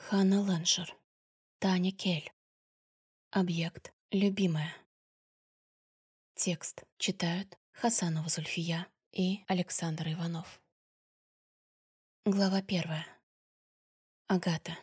Ханна Леншер. Таня Кель. Объект «Любимая». Текст читают Хасанова Зульфия и Александр Иванов. Глава 1. Агата.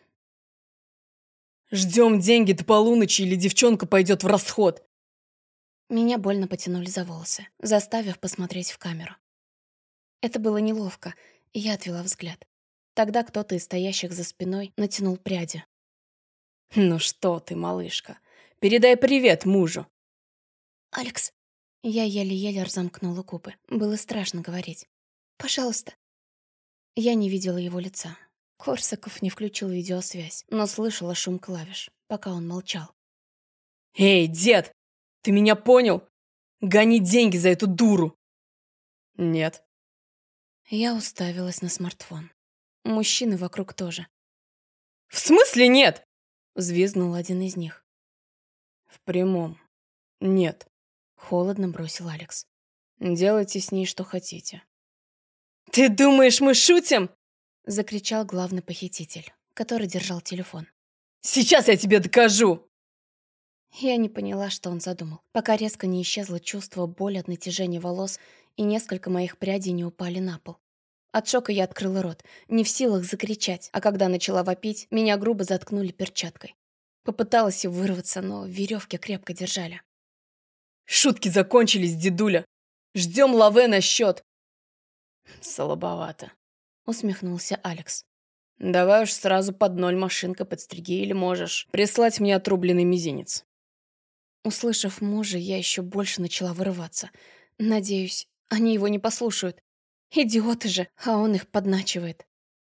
Ждем деньги до полуночи, или девчонка пойдет в расход. Меня больно потянули за волосы, заставив посмотреть в камеру. Это было неловко, и я отвела взгляд. Тогда кто-то из стоящих за спиной натянул пряди. Ну что ты, малышка, передай привет мужу. «Алекс!» Я еле-еле разомкнула губы. Было страшно говорить. «Пожалуйста!» Я не видела его лица. Корсаков не включил видеосвязь, но слышала шум клавиш, пока он молчал. Эй, дед, ты меня понял? Гони деньги за эту дуру. Нет. Я уставилась на смартфон. Мужчины вокруг тоже. В смысле нет? Взвизгнул один из них. В прямом. Нет. Холодно бросил Алекс. Делайте с ней что хотите. «Ты думаешь, мы шутим?» Закричал главный похититель, который держал телефон. Сейчас я тебе докажу. Я не поняла, что он задумал, пока резко не исчезло чувство боли от натяжения волос и несколько моих прядей не упали на пол. От шока я открыла рот, не в силах закричать, а когда начала вопить, меня грубо заткнули перчаткой. Попыталась вырваться, но веревки крепко держали. Шутки закончились, дедуля. Ждем лаве на счет. Слабовато. Усмехнулся Алекс. Давай уж сразу под 0 машинка подстриги, или можешь прислать мне отрубленный мизинец. Услышав мужа, я еще больше начала вырываться. Надеюсь, они его не послушают. Идиоты же, а он их подначивает.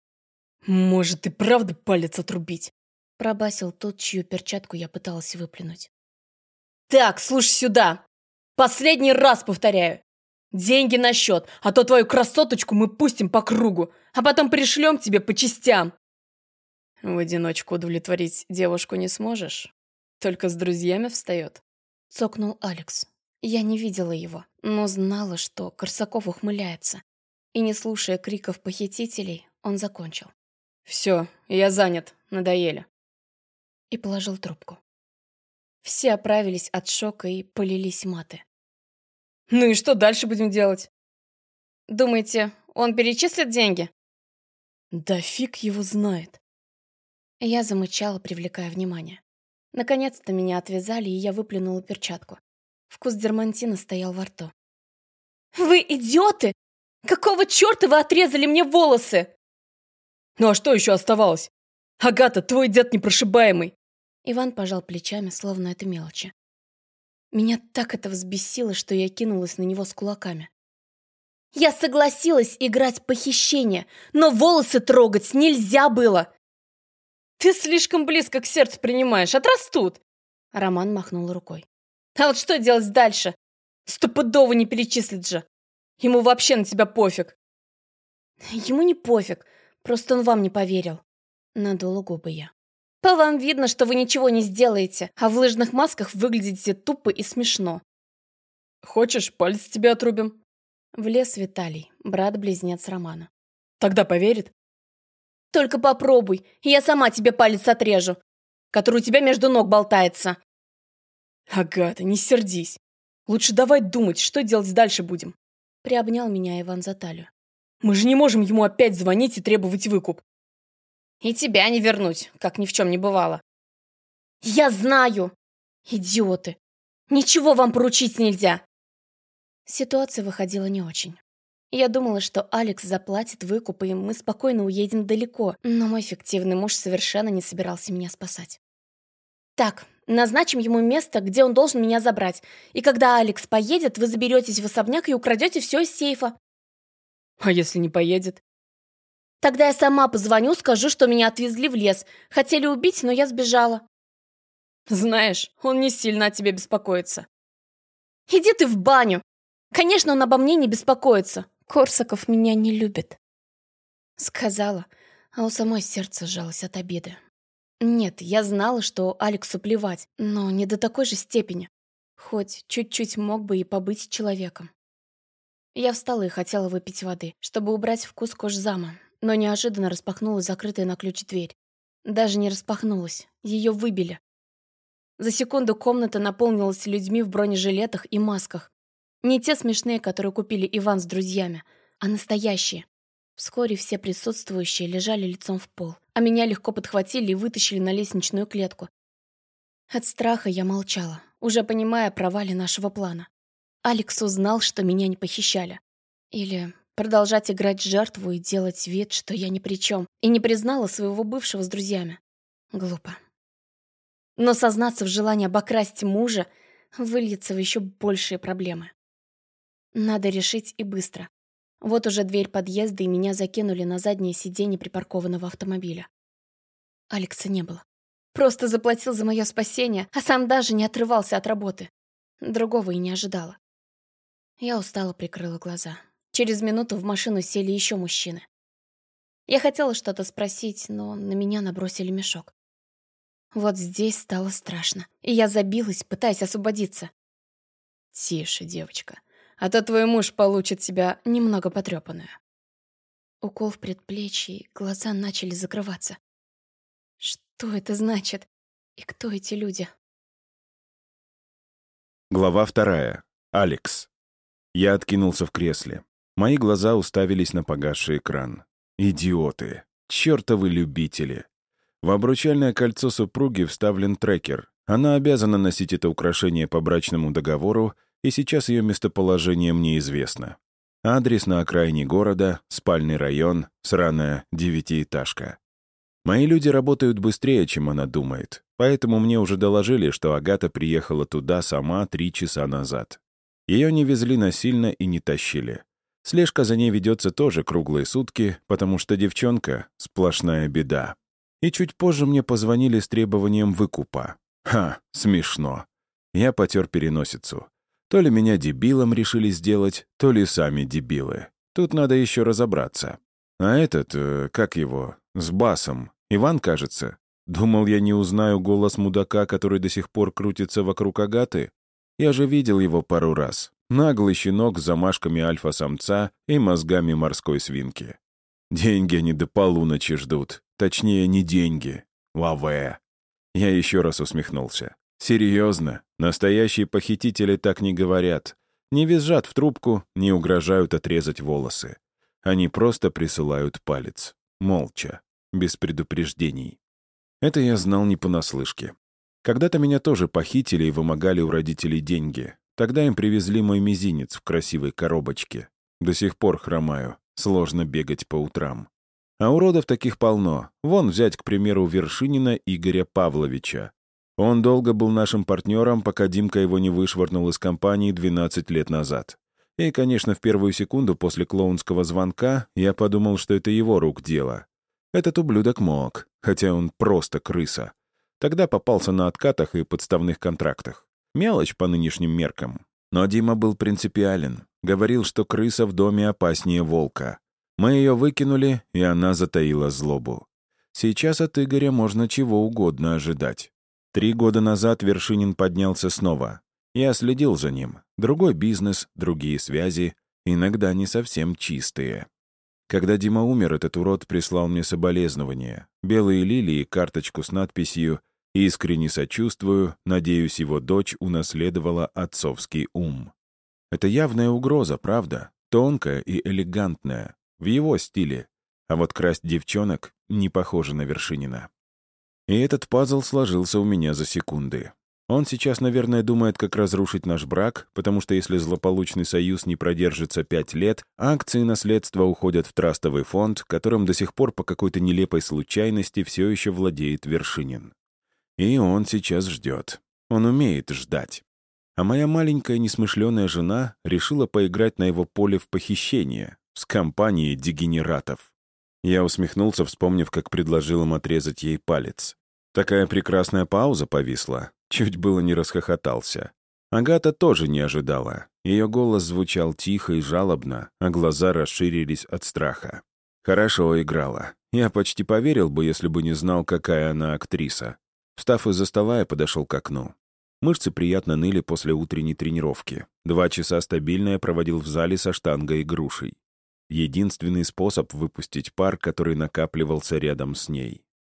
Может, и правда палец отрубить? Пробасил тот, чью перчатку я пыталась выплюнуть. Так, слушай сюда. Последний раз повторяю. Деньги на счет, а то твою красоточку мы пустим по кругу, а потом пришлем тебе по частям. В одиночку удовлетворить девушку не сможешь? Только с друзьями встает. Цокнул Алекс. Я не видела его, но знала, что Корсаков ухмыляется. И не слушая криков похитителей, он закончил. Все, я занят, надоели. И положил трубку. Все оправились от шока и полились маты. Ну и что дальше будем делать? Думаете, он перечислит деньги? Да фиг его знает. Я замычала, привлекая внимание. Наконец-то меня отвязали, и я выплюнула перчатку. Вкус дермантина стоял во рту. «Вы идиоты! Какого черта вы отрезали мне волосы?» Ну а что еще оставалось? Агата, твой дед непрошибаемый. Иван пожал плечами, словно это мелочи. Меня так это взбесило, что я кинулась на него с кулаками. «Я согласилась играть в похищение, но волосы трогать нельзя было!» Ты слишком близко к сердцу принимаешь, отрастут. Роман махнул рукой. А вот что делать дальше? Стопудово не перечислит же. Ему вообще на тебя пофиг. Ему не пофиг, просто он вам не поверил. Надула губы я. По вам видно, что вы ничего не сделаете, а в лыжных масках выглядите тупо и смешно. Хочешь, палец тебе отрубим? Влез Виталий, брат-близнец Романа. Тогда поверит? Только попробуй, и я сама тебе палец отрежу, который у тебя между ног болтается. Агата, не сердись. Лучше давай думать, что делать дальше будем. Приобнял меня Иван за талию. Мы же не можем ему опять звонить и требовать выкуп. И тебя не вернуть, как ни в чем не бывало. Я знаю! Идиоты! Ничего вам поручить нельзя! Ситуация выходила не очень. Я думала, что Алекс заплатит выкуп, и мы спокойно уедем далеко, но мой фиктивный муж совершенно не собирался меня спасать. Так, назначим ему место, где он должен меня забрать, и когда Алекс поедет, вы заберетесь в особняк и украдете все из сейфа. А если не поедет? Тогда я сама позвоню, скажу, что меня отвезли в лес. Хотели убить, но я сбежала. Знаешь, он не сильно о тебе беспокоится. Иди ты в баню. Конечно, он обо мне не беспокоится. Корсаков меня не любит. Сказала, а у самой сердце сжалось от обиды. Нет, я знала, что Алексу плевать, но не до такой же степени. Хоть чуть-чуть мог бы и побыть человеком. Я встала и хотела выпить воды, чтобы убрать вкус кожзама, но неожиданно распахнула закрытая на ключ дверь. Даже не распахнулась. Ее выбили. За секунду комната наполнилась людьми в бронежилетах и масках. Не те смешные, которые купили Иван с друзьями, а настоящие. Вскоре все присутствующие лежали лицом в пол, а меня легко подхватили и вытащили на лестничную клетку. От страха я молчала, уже понимая о провале нашего плана. Алекс узнал, что меня не похищали. Или продолжать играть жертву и делать вид, что я ни при чем, и не признала своего бывшего с друзьями. Глупо. Но сознаться в желании обокрасть мужа выльется в еще большие проблемы. Надо решить и быстро. Вот уже дверь подъезда, и меня закинули на заднее сиденье припаркованного автомобиля. Алекса не было. Просто заплатил за мое спасение, а сам даже не отрывался от работы. Другого и не ожидала. Я устало прикрыла глаза. Через минуту в машину сели еще мужчины. Я хотела что-то спросить, но на меня набросили мешок. Вот здесь стало страшно, и я забилась, пытаясь освободиться. «Тише, девочка, а то твой муж получит себя немного потрепанную». Укол в предплечье, и глаза начали закрываться. Что это значит? И кто эти люди? Глава 2. Алекс. Я откинулся в кресле. Мои глаза уставились на погасший экран. Идиоты. Чёртовы любители. В обручальное кольцо супруги вставлен трекер. Она обязана носить это украшение по брачному договору, и сейчас ее местоположение мне известно. Адрес на окраине города, спальный район, сраная девятиэтажка. Мои люди работают быстрее, чем она думает, поэтому мне уже доложили, что Агата приехала туда сама 3 часа назад. Ее не везли насильно и не тащили. Слежка за ней ведется тоже круглые сутки, потому что девчонка — сплошная беда. И чуть позже мне позвонили с требованием выкупа. Ха, смешно. Я потер переносицу. То ли меня дебилом решили сделать, то ли сами дебилы. Тут надо еще разобраться. А этот, как его, с басом, Иван, кажется. Думал, я не узнаю голос мудака, который до сих пор крутится вокруг Агаты? Я же видел его пару раз. Наглый щенок с замашками альфа-самца и мозгами морской свинки. Деньги они до полуночи ждут. Точнее, не деньги. Лаве. Я еще раз усмехнулся. Серьезно, настоящие похитители так не говорят. Не визжат в трубку, не угрожают отрезать волосы. Они просто присылают палец. Молча, без предупреждений. Это я знал не понаслышке. Когда-то меня тоже похитили и вымогали у родителей деньги. Тогда им привезли мой мизинец в красивой коробочке. До сих пор хромаю, сложно бегать по утрам. А уродов таких полно. Вон взять, к примеру, Вершинина Игоря Павловича. Он долго был нашим партнером, пока Димка его не вышвырнул из компании 12 лет назад. И, конечно, в первую секунду после клоунского звонка я подумал, что это его рук дело. Этот ублюдок мог, хотя он просто крыса. Тогда попался на откатах и подставных контрактах. Мелочь по нынешним меркам. Но Дима был принципиален. Говорил, что крыса в доме опаснее волка. Мы ее выкинули, и она затаила злобу. Сейчас от Игоря можно чего угодно ожидать. 3 года назад Вершинин поднялся снова. Я следил за ним. Другой бизнес, другие связи, иногда не совсем чистые. Когда Дима умер, этот урод прислал мне соболезнования. Белые лилии, карточку с надписью «Искренне сочувствую, надеюсь, его дочь унаследовала отцовский ум». Это явная угроза, правда? Тонкая и элегантная. В его стиле. А вот красть девчонок не похоже на Вершинина. И этот пазл сложился у меня за секунды. Он сейчас, наверное, думает, как разрушить наш брак, потому что если злополучный союз не продержится 5 лет, акции наследства уходят в трастовый фонд, которым до сих пор по какой-то нелепой случайности все еще владеет Вершинин. И он сейчас ждет. Он умеет ждать. А моя маленькая несмышленая жена решила поиграть на его поле в похищение с компанией дегенератов. Я усмехнулся, вспомнив, как предложил им отрезать ей палец. Такая прекрасная пауза повисла. Чуть было не расхохотался. Агата тоже не ожидала. Ее голос звучал тихо и жалобно, а глаза расширились от страха. Хорошо играла. Я почти поверил бы, если бы не знал, какая она актриса. Встав из-за стола, я подошел к окну. Мышцы приятно ныли после утренней тренировки. 2 часа стабильно я проводил в зале со штангой и грушей. Единственный способ выпустить пар, который накапливался рядом с ней.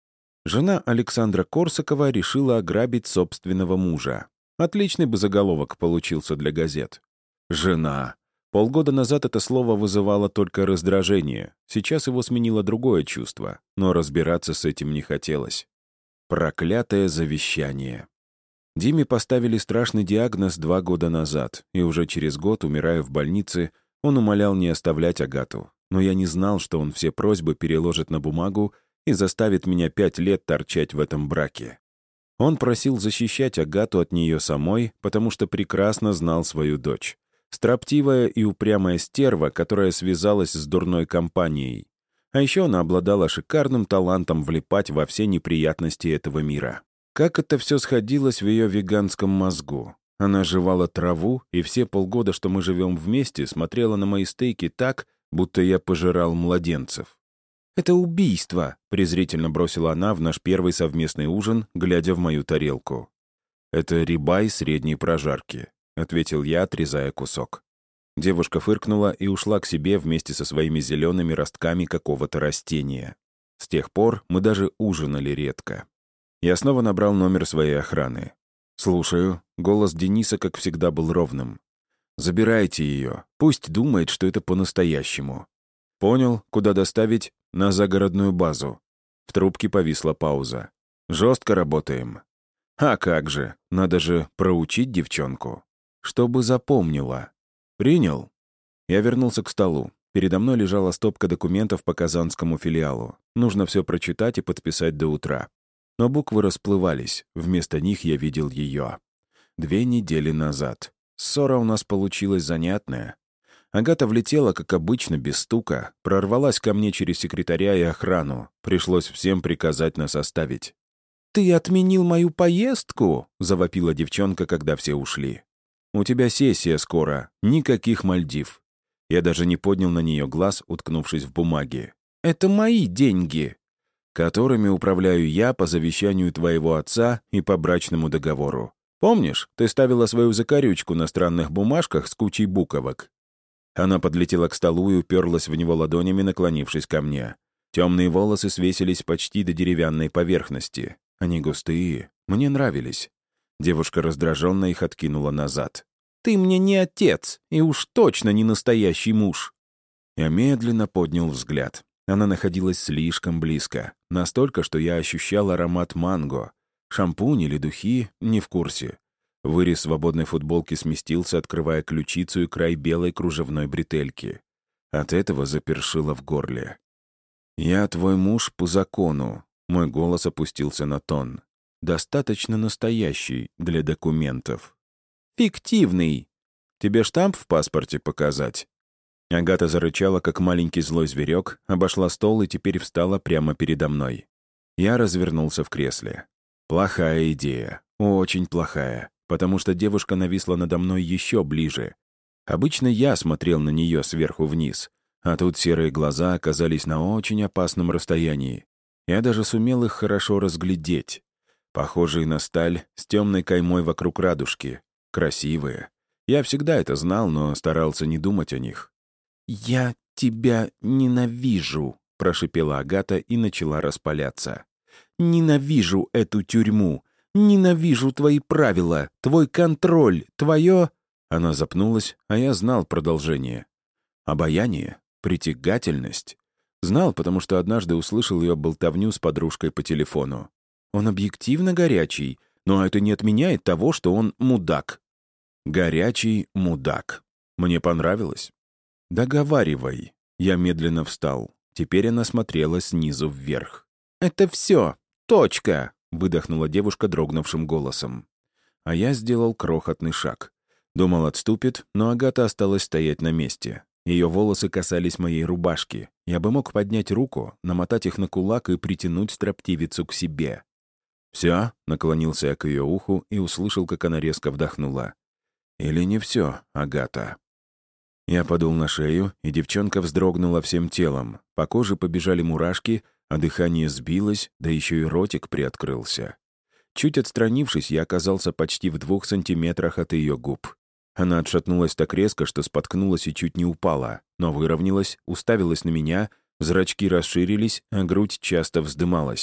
Жена Александра Корсакова решила ограбить собственного мужа. Отличный бы заголовок получился для газет. «Жена». Полгода назад это слово вызывало только раздражение. Сейчас его сменило другое чувство, но разбираться с этим не хотелось. Проклятое завещание. Диме поставили страшный диагноз 2 года назад, и уже через год, умирая в больнице, он умолял не оставлять Агату. Но я не знал, что он все просьбы переложит на бумагу и заставит меня 5 лет торчать в этом браке. Он просил защищать Агату от нее самой, потому что прекрасно знал свою дочь. Строптивая и упрямая стерва, которая связалась с дурной компанией. А еще она обладала шикарным талантом влипать во все неприятности этого мира. Как это все сходилось в ее веганском мозгу. Она жевала траву, и все полгода, что мы живем вместе, смотрела на мои стейки так, будто я пожирал младенцев. «Это убийство», — презрительно бросила она в наш первый совместный ужин, глядя в мою тарелку. «Это рибай средней прожарки», — ответил я, отрезая кусок. Девушка фыркнула и ушла к себе вместе со своими зелеными ростками какого-то растения. С тех пор мы даже ужинали редко. Я снова набрал номер своей охраны. «Слушаю». Голос Дениса, как всегда, был ровным. «Забирайте ее. Пусть думает, что это по-настоящему». «Понял, куда доставить?» «На загородную базу». В трубке повисла пауза. «Жестко работаем». «А как же? Надо же проучить девчонку. Чтобы запомнила». «Принял». Я вернулся к столу. Передо мной лежала стопка документов по казанскому филиалу. Нужно все прочитать и подписать до утра. Но буквы расплывались. Вместо них я видел ее. 2 недели назад. Ссора у нас получилась занятная. Агата влетела, как обычно, без стука, прорвалась ко мне через секретаря и охрану. Пришлось всем приказать нас оставить. «Ты отменил мою поездку?» — завопила девчонка, когда все ушли. «У тебя сессия скоро. Никаких Мальдив». Я даже не поднял на нее глаз, уткнувшись в бумаги. «Это мои деньги, которыми управляю я по завещанию твоего отца и по брачному договору. Помнишь, ты ставила свою закорючку на странных бумажках с кучей буквок?» Она подлетела к столу и уперлась в него ладонями, наклонившись ко мне. Темные волосы свесились почти до деревянной поверхности. Они густые, мне нравились. Девушка раздраженно их откинула назад. «Ты мне не отец, и уж точно не настоящий муж!» Я медленно поднял взгляд. Она находилась слишком близко. Настолько, что я ощущал аромат манго. Шампунь или духи — не в курсе. Вырез свободной футболки сместился, открывая ключицу и край белой кружевной бретельки. От этого запершило в горле. «Я твой муж по закону». Мой голос опустился на тон. «Достаточно настоящий для документов». «Фиктивный. Тебе штамп в паспорте показать?» Агата зарычала, как маленький злой зверек, обошла стол и теперь встала прямо передо мной. Я развернулся в кресле. Плохая идея. Очень плохая. Потому что девушка нависла надо мной еще ближе. Обычно я смотрел на нее сверху вниз, а тут серые глаза оказались на очень опасном расстоянии. Я даже сумел их хорошо разглядеть. Похожие на сталь, с темной каймой вокруг радужки. Красивые. Я всегда это знал, но старался не думать о них. «Я тебя ненавижу», — прошипела Агата и начала распаляться. «Ненавижу эту тюрьму. Ненавижу твои правила, твой контроль, твое...» Она запнулась, а я знал продолжение. Обаяние, притягательность. Знал, потому что однажды услышал ее болтовню с подружкой по телефону. Он объективно горячий, но это не отменяет того, что он мудак. Горячий мудак. Мне понравилось. «Договаривай». Я медленно встал. Теперь она смотрела снизу вверх. «Это все. Точка», — выдохнула девушка дрогнувшим голосом. А я сделал крохотный шаг. Думал, отступит, но Агата осталась стоять на месте. Ее волосы касались моей рубашки. Я бы мог поднять руку, намотать их на кулак и притянуть строптивицу к себе. «Все?» — наклонился я к ее уху и услышал, как она резко вдохнула. «Или не все, Агата?» Я подул на шею, и девчонка вздрогнула всем телом. По коже побежали мурашки, а дыхание сбилось, да еще и ротик приоткрылся. Чуть отстранившись, я оказался почти в 2 сантиметрах от ее губ. Она отшатнулась так резко, что споткнулась и чуть не упала, но выровнялась, уставилась на меня, зрачки расширились, а грудь часто вздымалась.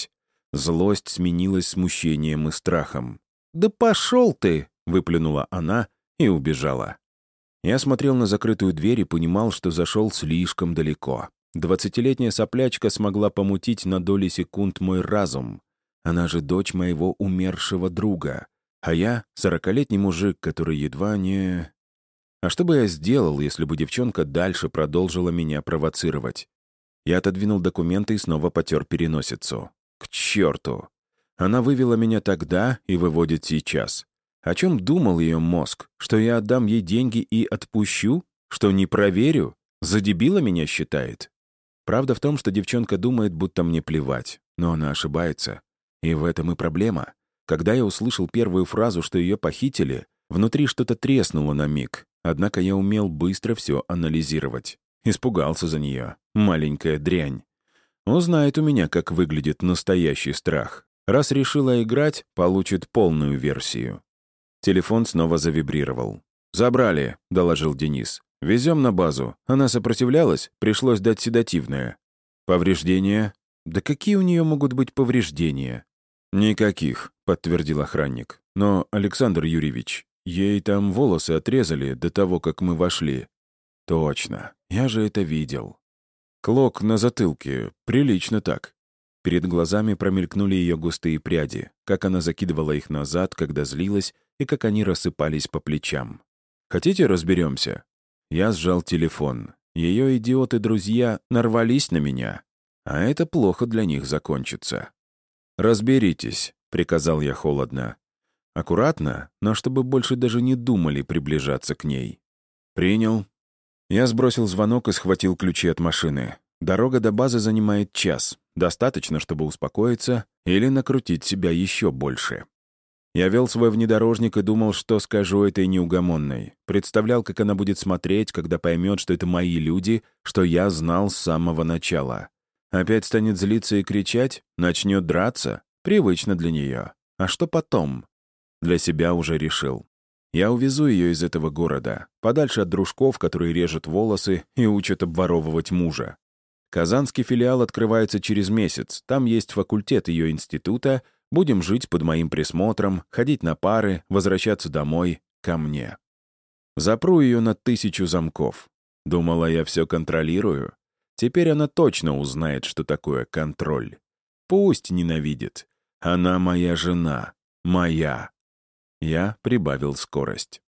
Злость сменилась смущением и страхом. «Да пошел ты!» — выплюнула она и убежала. Я смотрел на закрытую дверь и понимал, что зашел слишком далеко. 20-летняя соплячка смогла помутить на доли секунд мой разум. Она же дочь моего умершего друга. А я — 40-летний мужик, который едва не... А что бы я сделал, если бы девчонка дальше продолжила меня провоцировать? Я отодвинул документы и снова потер переносицу. К черту! Она вывела меня тогда и выводит сейчас. О чем думал ее мозг? Что я отдам ей деньги и отпущу? Что не проверю? За дебила меня считает? Правда в том, что девчонка думает, будто мне плевать. Но она ошибается. И в этом и проблема. Когда я услышал первую фразу, что ее похитили, внутри что-то треснуло на миг. Однако я умел быстро все анализировать. Испугался за нее. Маленькая дрянь. Узнает у меня, как выглядит настоящий страх. Раз решила играть, получит полную версию. Телефон снова завибрировал. «Забрали», — доложил Денис. «Везем на базу. Она сопротивлялась, пришлось дать седативное». «Повреждения?» «Да какие у нее могут быть повреждения?» «Никаких», — подтвердил охранник. «Но, Александр Юрьевич, ей там волосы отрезали до того, как мы вошли». «Точно. Я же это видел». «Клок на затылке. Прилично так». Перед глазами промелькнули ее густые пряди, как она закидывала их назад, когда злилась, и как они рассыпались по плечам. «Хотите, разберемся?» Я сжал телефон. Ее идиоты-друзья нарвались на меня, а это плохо для них закончится. «Разберитесь», — приказал я холодно. Аккуратно, но чтобы больше даже не думали приближаться к ней. «Принял». Я сбросил звонок и схватил ключи от машины. Дорога до базы занимает час. Достаточно, чтобы успокоиться или накрутить себя еще больше. Я вел свой внедорожник и думал, что скажу этой неугомонной. Представлял, как она будет смотреть, когда поймет, что это мои люди, что я знал с самого начала. Опять станет злиться и кричать, начнет драться. Привычно для нее. А что потом? Для себя уже решил. Я увезу ее из этого города, подальше от дружков, которые режут волосы и учат обворовывать мужа. Казанский филиал открывается через месяц. Там есть факультет ее института. Будем жить под моим присмотром, ходить на пары, возвращаться домой, ко мне. Запру ее на 1000 замков. Думала, я все контролирую. Теперь она точно узнает, что такое контроль. Пусть ненавидит. Она моя жена. Моя. Я прибавил скорость.